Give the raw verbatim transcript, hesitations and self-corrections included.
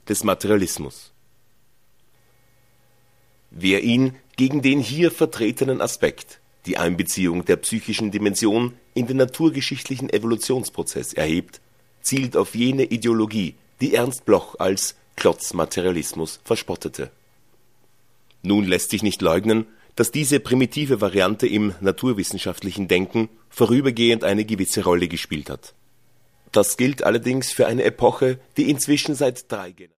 des Materialismus. Wer ihn gegen den hier vertretenen Aspekt, die Einbeziehung der psychischen Dimension in den naturgeschichtlichen Evolutionsprozess erhebt, zielt auf jene Ideologie, die Ernst Bloch als Klotzmaterialismus verspottete. Nun lässt sich nicht leugnen, dass diese primitive Variante im naturwissenschaftlichen Denken vorübergehend eine gewisse Rolle gespielt hat. Das gilt allerdings für eine Epoche, die inzwischen seit drei Generationen